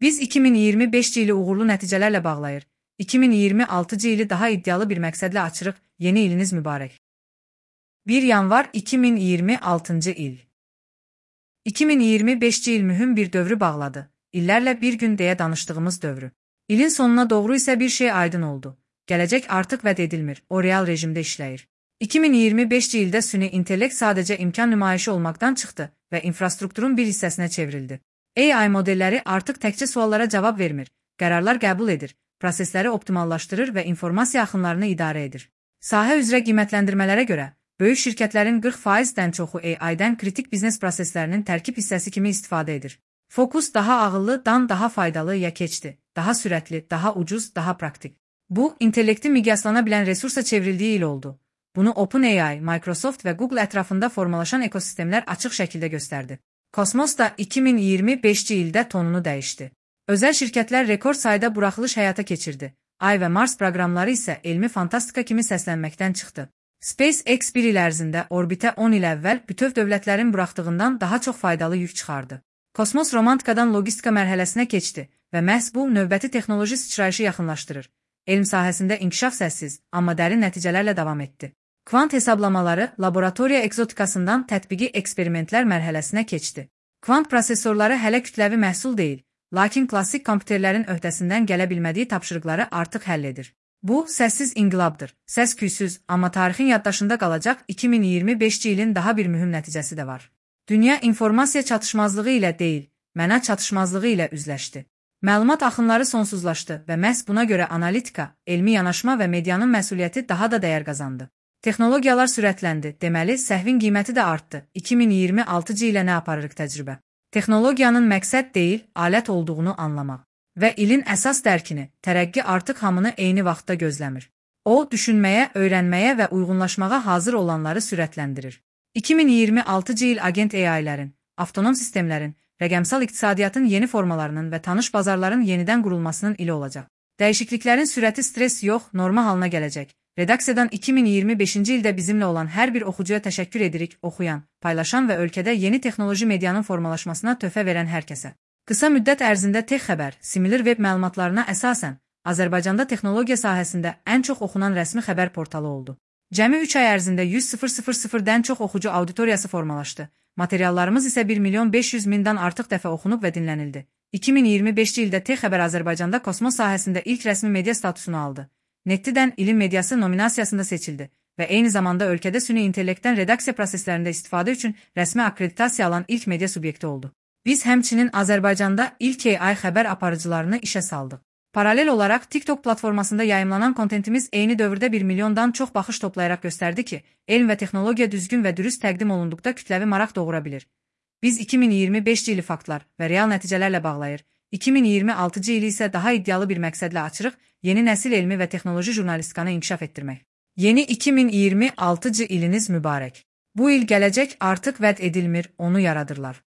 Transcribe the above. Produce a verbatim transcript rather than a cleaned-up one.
Biz iki min iyirmi beşinci ili uğurlu nəticələrlə bağlayır. iki min iyirmi altıncı ili daha iddialı bir məqsədlə açırıq. Yeni iliniz mübarək. bir yanvar iki min iyirmi altıncı il. iki min iyirmi beşinci il mühüm bir dövrü bağladı. İllərlə bir gün deyə danışdığımız dövrü. İlin sonuna doğru isə bir şey aydın oldu. Gələcək artıq vəd edilmir, o real rejimdə işləyir. iki min iyirmi beşinci ildə süni intellekt sadəcə imkan nümayişi olmaqdan çıxdı və infrastrukturun bir hissəsinə çevrildi. A I modelləri artıq təkcə suallara cavab vermir, qərarlar qəbul edir, prosesləri optimallaşdırır və informasiya axınlarını idarə edir. Sahə üzrə qiymətləndirmələrə görə, böyük şirkətlərin qırx faizdən çoxu A I-dən kritik biznes proseslərinin tərkib hissəsi kimi istifadə edir. Fokus daha ağıllı, dan daha faydalı ya keçdi, daha sürətli, daha ucuz, daha praktik. Bu, intellektin miqyaslana bilən resursa çevrildiyi il oldu. Bunu OpenAI, Microsoft və Google ətrafında formalaşan ekosistemlər açıq şəkildə göstərdi. Kosmos da iki min iyirmi beşinci ildə tonunu dəyişdi. Özəl şirkətlər rekord sayda buraxılış həyata keçirdi. Ay və Mars proqramları isə elmi fantastika kimi səslənməkdən çıxdı. SpaceX bir il ərzində orbitə on il əvvəl bütöv dövlətlərin buraxdığından daha çox faydalı yük çıxardı. Kosmos romantikadan logistika mərhələsinə keçdi və məhz bu növbəti texnoloji sıçrayışı yaxınlaşdırır. Elm sahəsində inkişaf səssiz, amma dərin nəticələrlə davam etdi. Kvant hesablamaları laboratoriya egzotikasından tətbiqi eksperimentlər mərhələsinə keçdi. Kvant prosesorları hələ kütləvi məhsul deyil, lakin klassik kompüterlərin öhdəsindən gələ bilmədiyi tapşırıqları artıq həll edir. Bu, səssiz inqilabdır. Səs küysüz, amma tarixin yaddaşında qalacaq iki min iyirmi beşinci ilin daha bir mühüm nəticəsi də var. Dünya informasiya çatışmazlığı ilə deyil, məna çatışmazlığı ilə üzləşdi. Məlumat axınları sonsuzlaşdı və məhz buna görə analitika, elmi yanaşma və medianın məsuliyyəti daha da dəyər qazandı. Texnologiyalar sürətləndi, deməli, səhvin qiyməti də artdı. iki min iyirmi altıncı ilə nə aparırıq təcrübə? Texnologiyanın məqsəd deyil, alət olduğunu anlamaq. Və ilin əsas dərkini, tərəqqi artıq hamını eyni vaxtda gözləmir. O, düşünməyə, öyrənməyə və uyğunlaşmağa hazır olanları sürətləndirir. iki min iyirmi altıncı il agent A I-lərin, avtonom sistemlərin, rəqəmsal iqtisadiyyatın yeni formalarının və tanış bazarların yenidən qurulmasının ili olacaq. Dəyişikliklərin sürəti stres yox, norma halına gələcək. Redaksiyadan iki min iyirmi beşinci ildə bizimlə olan hər bir oxucuya təşəkkür edirik, oxuyan, paylaşan və ölkədə yeni texnoloji medianın formalaşmasına töhfə verən hər kəsə. Qısa müddət ərzində Tech Xəbər, similir web məlumatlarına əsasən, Azərbaycanda texnologiya sahəsində ən çox oxunan rəsmi xəbər portalı oldu. Cəmi üç ay ərzində yüz mindən çox oxucu auditoriyası formalaşdı. Materiallarımız isə bir milyon beş yüz mindən artıq dəfə oxunub və dinlənildi. iki min iyirmi beşinci ildə Tech Xəbər Azərbaycanda kosmos sahəsində ilk rəsmi media statusunu aldı. Nettidən ilin mediası nominasiyasında seçildi və eyni zamanda ölkədə süni intellektdən redaksiya proseslərində istifadə üçün rəsmi akkreditasiya alan ilk media subyekti oldu. Biz həmçinin Azərbaycanda ilk A I xəbər aparıcılarını işə saldıq. Paralel olaraq TikTok platformasında yayımlanan kontentimiz eyni dövrdə bir milyondan çox baxış toplayaraq göstərdi ki, elm və texnologiya düzgün və dürüst təqdim olunduqda kütləvi maraq doğura bilir. Biz iki min iyirmi beşinci ili faktlar və real nəticələrlə bağlayır. iki min iyirmi altıncı ili isə daha iddialı bir məqsədlə açırıq, yeni nəsil elmi və texnoloji jurnalistikanı inkişaf etdirmək. Yeni iki min iyirmi altıncı iliniz mübarək. Bu il gələcək artıq vəd edilmir, onu yaradırlar.